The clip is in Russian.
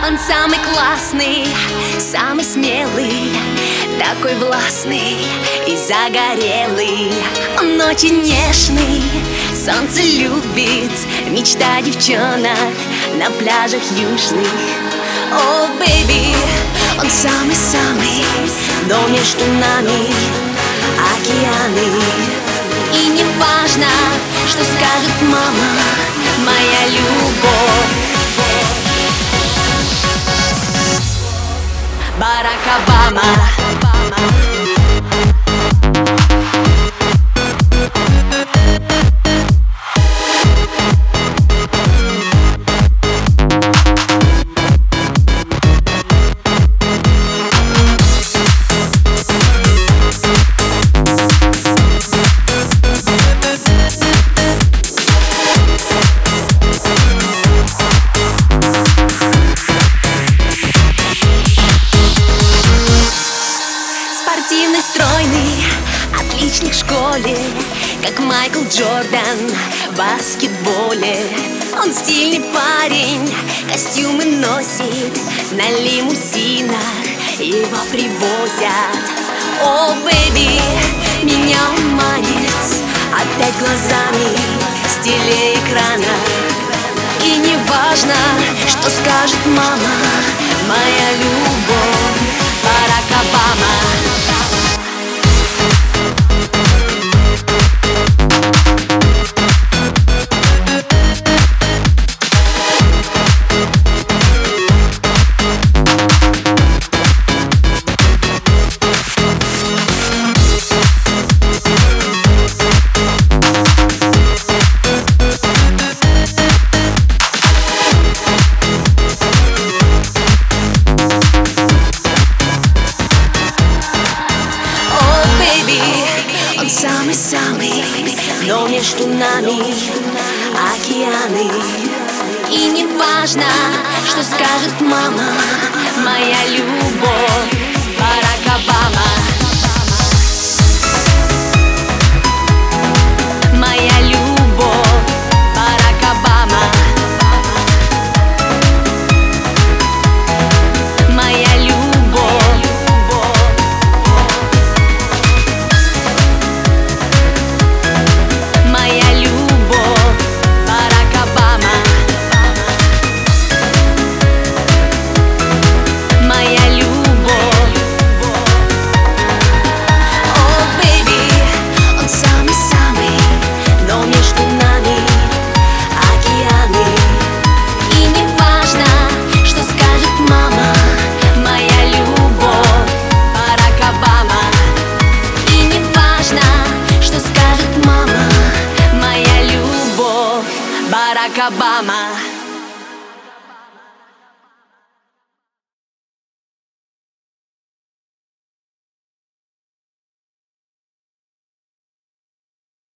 Он самый классный, самый смелый, такой властный и загорелый. Он очень нежный, солнце любит, мечта девчонок на пляжах южных. О, бэйби, он самый-самый, но между нами океаны. И не важно, что скажет мама, моя любовь. Барак Обама. Спортивный, стройный, отличник в школе, как Майкл Джордан в баскетболе. Он стильный парень, костюмы носит, на лимузинах его привозят. О, бэйби, меня он манит опять глазами с телеэкрана. И не важно, что скажет мама, моя любовь. Барак Обама. Самый-самый, но между нами океаны. И не важно, что скажет мама, моя любовь. Барак Обама. Моя любовь. Барак Обама. Моя любовь. Барак Обама.